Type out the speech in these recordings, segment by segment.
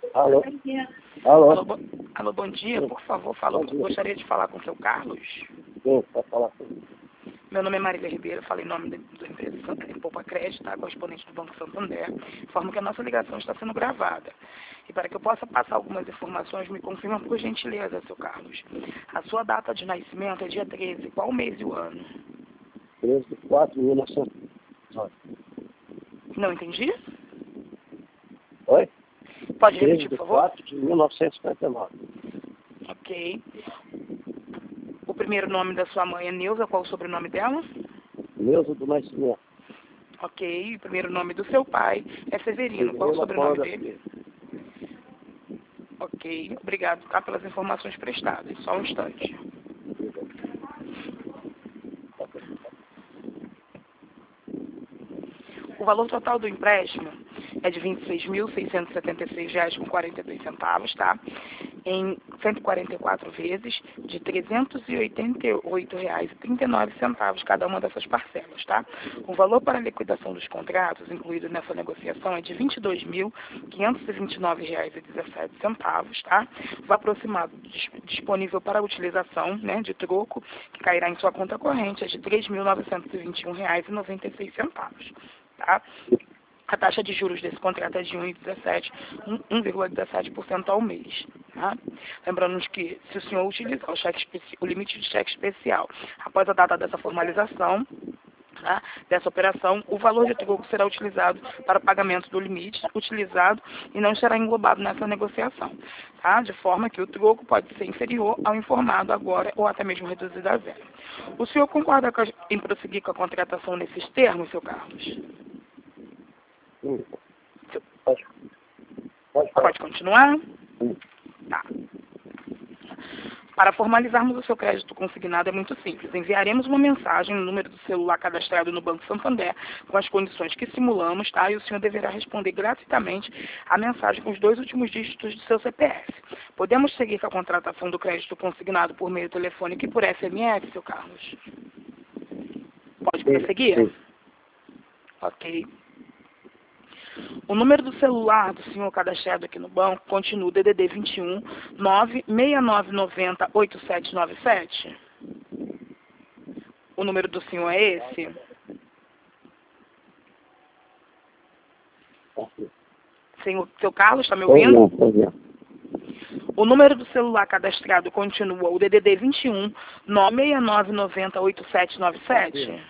Alô? Alô? Alô, bom dia. Por favor, gostaria de falar com o seu Carlos. Sim, pode falar comigo. Meu nome é Marília Ribeiro, falei em nome da empresa Poupa Crédito, tá? Correspondente do Banco Santander. Informo que a nossa ligação está sendo gravada. E para que eu possa passar algumas informações, me confirma por gentileza, seu Carlos. A sua data de nascimento é dia 13. Qual o mês e o ano? 13 de 4 de 1959. Não entendi? Oi? Pode 13 repetir, de por favor? 4 de 1959. Ok. O primeiro nome da sua mãe é Neuza. Qual o sobrenome dela? Neuza do Nascimento. Ok. O primeiro nome do seu pai é Severino. Qual o sobrenome dele? Ok. Obrigado, tá, pelas informações prestadas. Só um instante. O valor total do empréstimo é de R$ 26.676,42, tá? Em 144 vezes de R$ 388,39 cada uma dessas parcelas, tá? O valor para a liquidação dos contratos incluído nessa negociação é de R$ 22.529,17, tá? O aproximado disponível para a utilização, né, de troco, que cairá em sua conta corrente, é de R$ 3.921,96. Tá? A taxa de juros desse contrato é de 1,17% ao mês. Tá? Lembrando que, se o senhor utilizar o limite de cheque especial após a data dessa formalização, tá, dessa operação, o valor de troco será utilizado para o pagamento do limite utilizado e não será englobado nessa negociação, tá? De forma que o troco pode ser inferior ao informado agora ou até mesmo reduzido a zero. O senhor concorda em prosseguir com a contratação nesses termos, seu Carlos? Sim. Pode falar. Pode continuar? Sim. Tá. Para formalizarmos o seu crédito consignado é muito simples. Enviaremos uma mensagem no número do celular cadastrado no Banco Santander com as condições que simulamos, tá? E o senhor deverá responder gratuitamente a mensagem com os 2 últimos dígitos do seu CPF. Podemos seguir com a contratação do crédito consignado por meio telefônico e por SMS, seu Carlos? Pode prosseguir? Sim. Ok. O número do celular do senhor cadastrado aqui no banco continua o DDD 21 96990 8797. O número do senhor é esse? Seu Carlos, está me ouvindo? O número do celular cadastrado continua o DDD 21 96990 8797.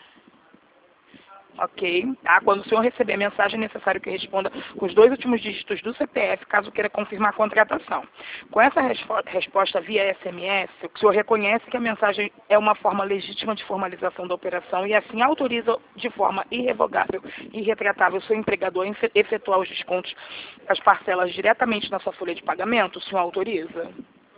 Ok. Tá? Quando o senhor receber a mensagem, é necessário que responda com os 2 últimos dígitos do CPF, caso queira confirmar a contratação. Com essa resposta via SMS, o senhor reconhece que a mensagem é uma forma legítima de formalização da operação e assim autoriza de forma irrevogável e irretratável o seu empregador a efetuar os descontos, as parcelas diretamente na sua folha de pagamento. O senhor autoriza?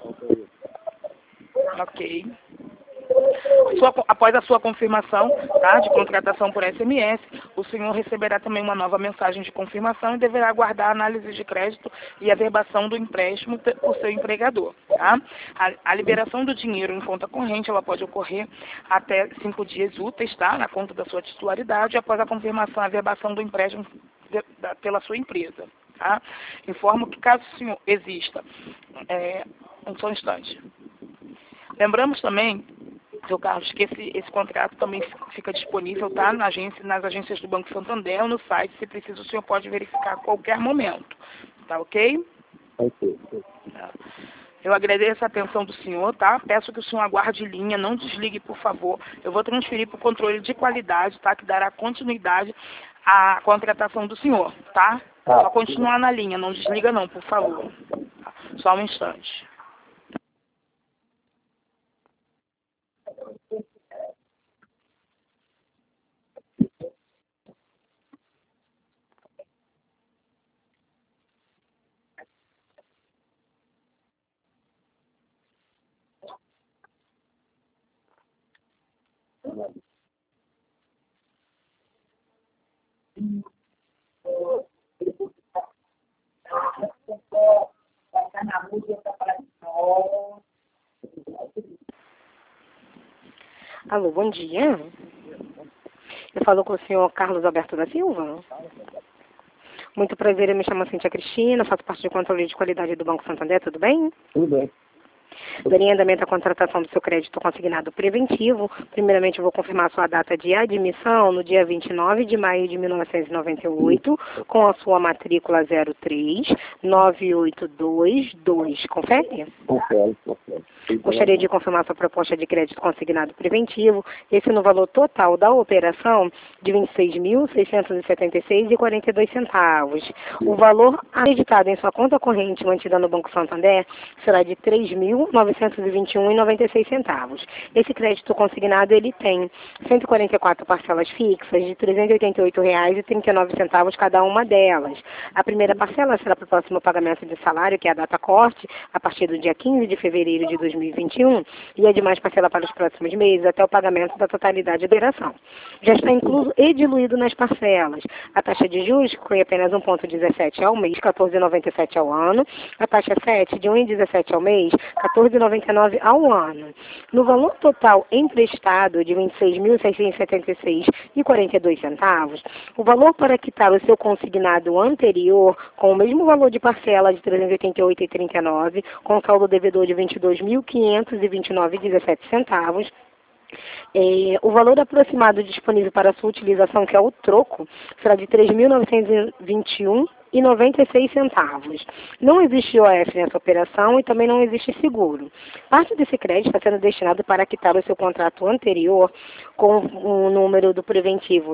Ok. Após a sua confirmação, tá, de contratação por SMS, o senhor receberá também uma nova mensagem de confirmação e deverá aguardar a análise de crédito e a verbação do empréstimo por seu empregador. Tá? A liberação do dinheiro em conta corrente ela pode ocorrer até 5 dias úteis, tá, na conta da sua titularidade, após a confirmação e a verbação do empréstimo pela sua empresa. Tá? Informo que caso o senhor exista, só um instante. Lembramos também, seu Carlos, que esse contrato também fica disponível, tá, nas agências do Banco Santander ou no site. Se precisa, o senhor pode verificar a qualquer momento. Tá ok? Ok. Tá. Eu agradeço a atenção do senhor, tá? Peço que o senhor aguarde linha, não desligue, por favor. Eu vou transferir para o controle de qualidade, tá? Que dará continuidade à contratação do senhor, tá? Só continuar na linha, não desliga não, por favor. Tá? Só um instante. Alô, bom dia. Eu falo com o senhor Carlos Alberto da Silva. Muito prazer, eu me chamo Cíntia Cristina, faço parte do controle de qualidade do Banco Santander, tudo bem? Tudo bem. Darei andamento à contratação do seu crédito consignado preventivo. Primeiramente, eu vou confirmar a sua data de admissão no dia 29 de maio de 1998, com a sua matrícula 0398222. Confere? Confere. Gostaria de confirmar sua proposta de crédito consignado preventivo, esse no valor total da operação de R$ 26.676,42. O valor acreditado em sua conta corrente mantida no Banco Santander será de R$ 3.921,96. Esse crédito consignado ele tem 144 parcelas fixas de R$ 388,39 cada uma delas. A primeira parcela será para o próximo pagamento de salário, que é a data corte, a partir do dia 15 de fevereiro de 2021, e a demais parcela para os próximos meses até o pagamento da totalidade da operação. Já está incluso e diluído nas parcelas a taxa de juros, que foi apenas 1,17 ao mês, 14,97 ao ano, a taxa 7 de 1,17 ao mês, 14,99 ao ano. No valor total emprestado de R$ 26.676,42, o valor para quitar o seu consignado anterior, com o mesmo valor de parcela de R$ 388,39, com saldo devedor de R$ 22.529,17, o valor aproximado disponível para sua utilização, que é o troco, será de R$ 3.921,96. Não existe IOF nessa operação e também não existe seguro. Parte desse crédito está sendo destinado para quitar o seu contrato anterior com o número do preventivo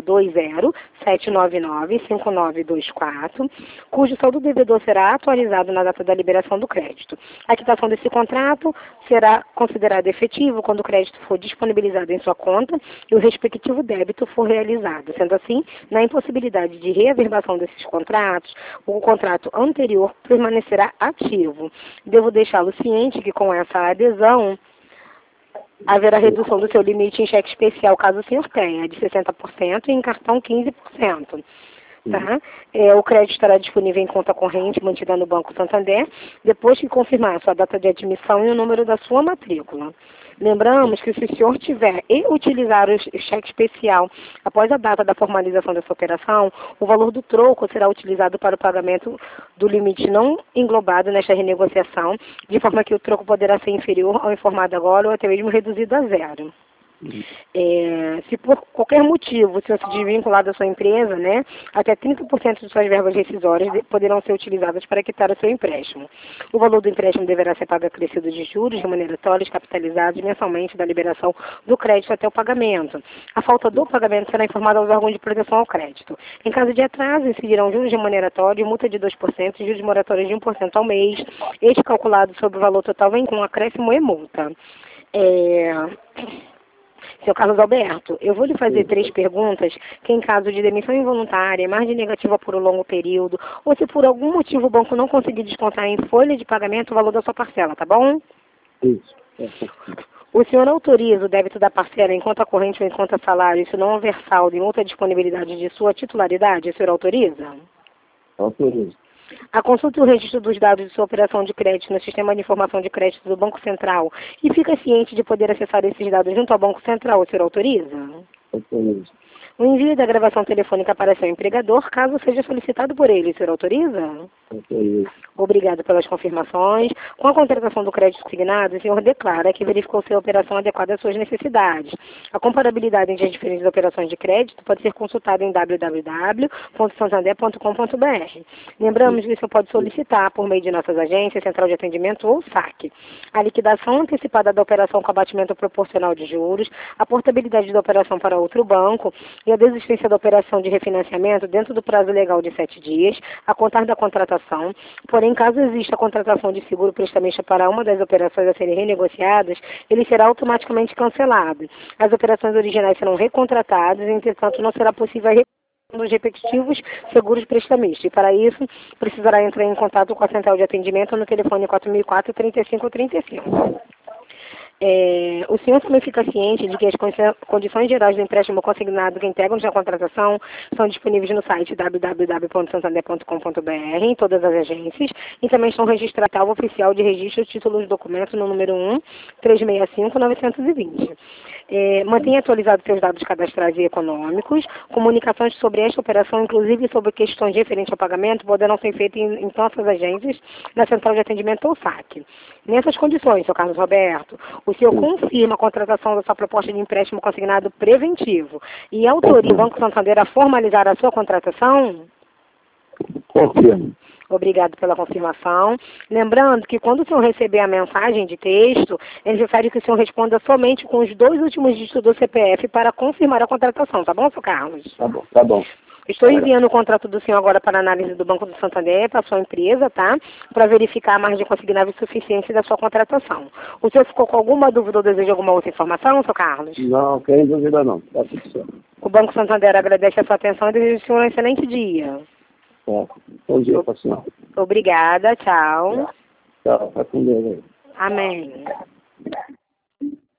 207995924, cujo saldo devedor será atualizado na data da liberação do crédito. A quitação desse contrato será considerada efetivo quando o crédito for disponibilizado em sua conta e o respectivo débito for realizado. Sendo assim, na impossibilidade de reaverbação desses contratos, o contrato anterior permanecerá ativo. Devo deixá-lo ciente que com essa adesão haverá redução do seu limite em cheque especial, caso o senhor tenha, de 60% e em cartão 15%. Tá? O crédito estará disponível em conta corrente mantida no Banco Santander, depois que confirmar a sua data de admissão e o número da sua matrícula. Lembramos que se o senhor tiver e utilizar o cheque especial após a data da formalização dessa operação, o valor do troco será utilizado para o pagamento do limite não englobado nesta renegociação, de forma que o troco poderá ser inferior ao informado agora ou até mesmo reduzido a zero. Se por qualquer motivo o senhor se desvincular da sua empresa, né, até 30% de suas verbas rescisórias poderão ser utilizadas para quitar o seu empréstimo. O valor do empréstimo deverá ser pago acrescido de juros remuneratórios capitalizados mensalmente da liberação do crédito até o pagamento. A falta do pagamento será informada aos órgãos de proteção ao crédito. Em caso de atraso, incidirão juros remuneratórios, multa de 2% e juros moratórios de 1% ao mês, este calculado sobre o valor total vem com acréscimo e multa. Seu Carlos Alberto, eu vou lhe fazer 3 perguntas que, em caso de demissão involuntária, margem negativa por um longo período, ou se por algum motivo o banco não conseguir descontar em folha de pagamento o valor da sua parcela, tá bom? Isso. O senhor autoriza o débito da parcela em conta corrente ou em conta salário, se não houver saldo em outra disponibilidade de sua titularidade? O senhor autoriza? Autorizo. A consulta e o registro dos dados de sua operação de crédito no Sistema de Informação de Crédito do Banco Central e fica ciente de poder acessar esses dados junto ao Banco Central, o senhor autoriza? Autorizo. O envio da gravação telefônica para seu empregador, caso seja solicitado por ele, o senhor autoriza? Autorizo. Obrigado pelas confirmações. Com a contratação do crédito consignado, o senhor declara que verificou se a operação adequada às suas necessidades. A comparabilidade entre as diferentes operações de crédito pode ser consultada em www.santander.com.br. Lembramos que o senhor pode solicitar, por meio de nossas agências, central de atendimento ou saque, a liquidação antecipada da operação com abatimento proporcional de juros, a portabilidade da operação para outro banco e a desistência da operação de refinanciamento dentro do prazo legal de 7 dias, a contar da contratação. Porém, caso exista a contratação de seguro prestamista para uma das operações a serem renegociadas, ele será automaticamente cancelado. As operações originais serão recontratadas, entretanto, não será possível a reconstrução dos respectivos seguros prestamistas. E, para isso, precisará entrar em contato com a central de atendimento no telefone 4004-3535. O senhor também fica ciente de que as condições gerais do empréstimo consignado que integram a contratação são disponíveis no site www.santander.com.br em todas as agências e também estão registradas na oficial de registro de títulos de documento no número 1-365-920. Mantenha atualizados seus dados cadastrais e econômicos. Comunicações sobre esta operação, inclusive sobre questões referentes ao pagamento, poderão ser feitas em nossas agências, na central de atendimento ou SAC. Nessas condições, Sr. Carlos Roberto, o senhor confirma a contratação da sua proposta de empréstimo consignado preventivo e autoriza o Banco Santander a formalizar a sua contratação? Confirmo. Obrigado pela confirmação. Lembrando que quando o senhor receber a mensagem de texto, ele refere que o senhor responda somente com os 2 últimos dígitos do CPF para confirmar a contratação, tá bom, Sr. Carlos? Tá bom. Estou enviando o contrato do senhor agora para análise do Banco do Santander, para a sua empresa, tá? Para verificar a margem consignável e suficiência da sua contratação. O senhor ficou com alguma dúvida ou deseja alguma outra informação, Sr. Carlos? Não, tem dúvida não. Tá tudo certo. O Banco Santander agradece a sua atenção e deseja ao senhor um excelente dia. Bom dia para a senhora. Obrigada, tchau. Tchau, tá com Deus aí. Amém.